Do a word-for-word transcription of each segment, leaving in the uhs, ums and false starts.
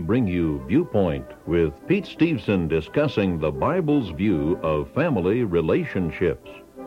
bring you Viewpoint with Pete Steveson discussing the Bible's view of family relationships.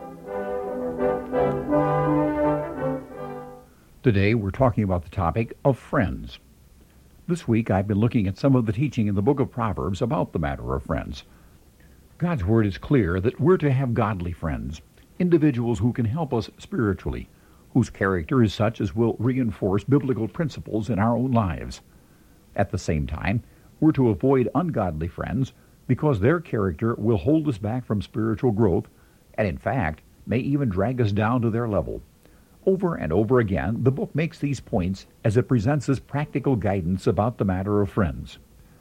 Today we're talking about the topic of friends. This week I've been looking at some of the teaching in the book of Proverbs about the matter of friends. God's word is clear that we're to have godly friends, individuals who can help us spiritually, whose character is such as will reinforce biblical principles in our own lives. At the same time, we're to avoid ungodly friends because their character will hold us back from spiritual growth and, in fact, may even drag us down to their level. Over and over again, the book makes these points as it presents us practical guidance about the matter of friends.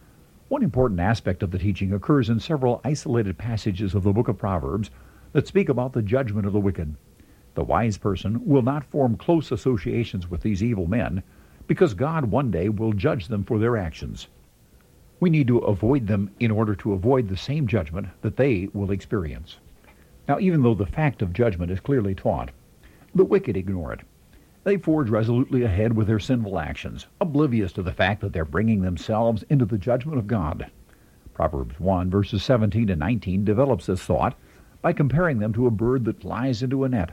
One important aspect of the teaching occurs in several isolated passages of the book of Proverbs that speak about the judgment of the wicked. The wise person will not form close associations with these evil men because God one day will judge them for their actions. We need to avoid them in order to avoid the same judgment that they will experience. Now, even though the fact of judgment is clearly taught, the wicked ignore it. They forge resolutely ahead with their sinful actions, oblivious to the fact that they're bringing themselves into the judgment of God. Proverbs one, verses seventeen and nineteen develops this thought by comparing them to a bird that flies into a net.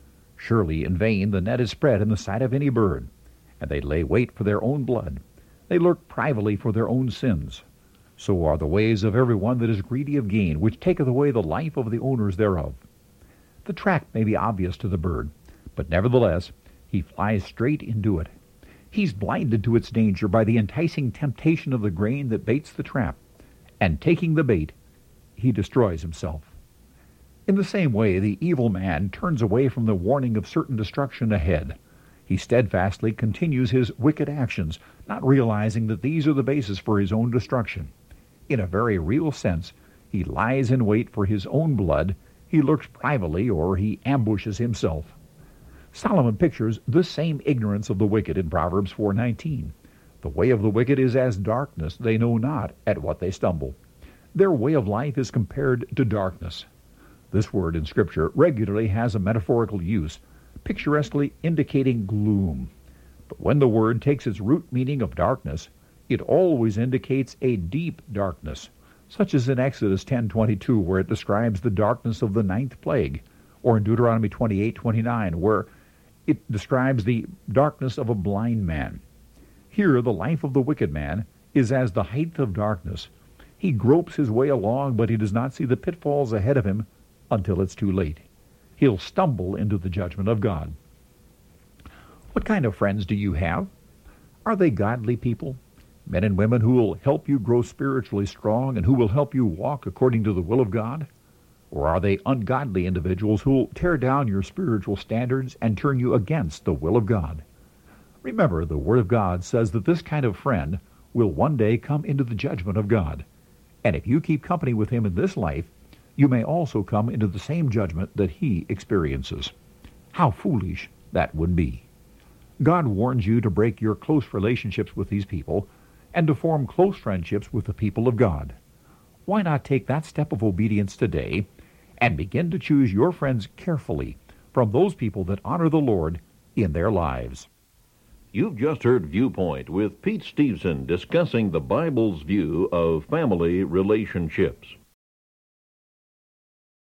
Surely in vain the net is spread in the sight of any bird, and they lay wait for their own blood. They lurk privately for their own sins. So are the ways of every one that is greedy of gain, which taketh away the life of the owners thereof. The track may be obvious to the bird, but nevertheless, he flies straight into it. He's blinded to its danger by the enticing temptation of the grain that baits the trap, and taking the bait, he destroys himself. In the same way, the evil man turns away from the warning of certain destruction ahead. He steadfastly continues his wicked actions, not realizing that these are the basis for his own destruction. In a very real sense, he lies in wait for his own blood, he lurks privately, or he ambushes himself. Solomon pictures this same ignorance of the wicked in Proverbs four nineteen. The way of the wicked is as darkness, they know not at what they stumble. Their way of life is compared to darkness. This word in Scripture regularly has a metaphorical use, picturesquely indicating gloom. But when the word takes its root meaning of darkness, it always indicates a deep darkness, such as in Exodus ten twenty-two, where it describes the darkness of the ninth plague, or in Deuteronomy twenty-eight twenty-nine, where it describes the darkness of a blind man. Here, the life of the wicked man is as the height of darkness. He gropes his way along, but he does not see the pitfalls ahead of him until it's too late. He'll stumble into the judgment of God. What kind of friends do you have? Are they godly people? Men and women who will help you grow spiritually strong and who will help you walk according to the will of God? Or are they ungodly individuals who will tear down your spiritual standards and turn you against the will of God? Remember, the Word of God says that this kind of friend will one day come into the judgment of God. And if you keep company with him in this life, you may also come into the same judgment that he experiences. How foolish that would be. God warns you to break your close relationships with these people and to form close friendships with the people of God. Why not take that step of obedience today and begin to choose your friends carefully from those people that honor the Lord in their lives? You've just heard Viewpoint with Pete Steveson discussing the Bible's view of family relationships.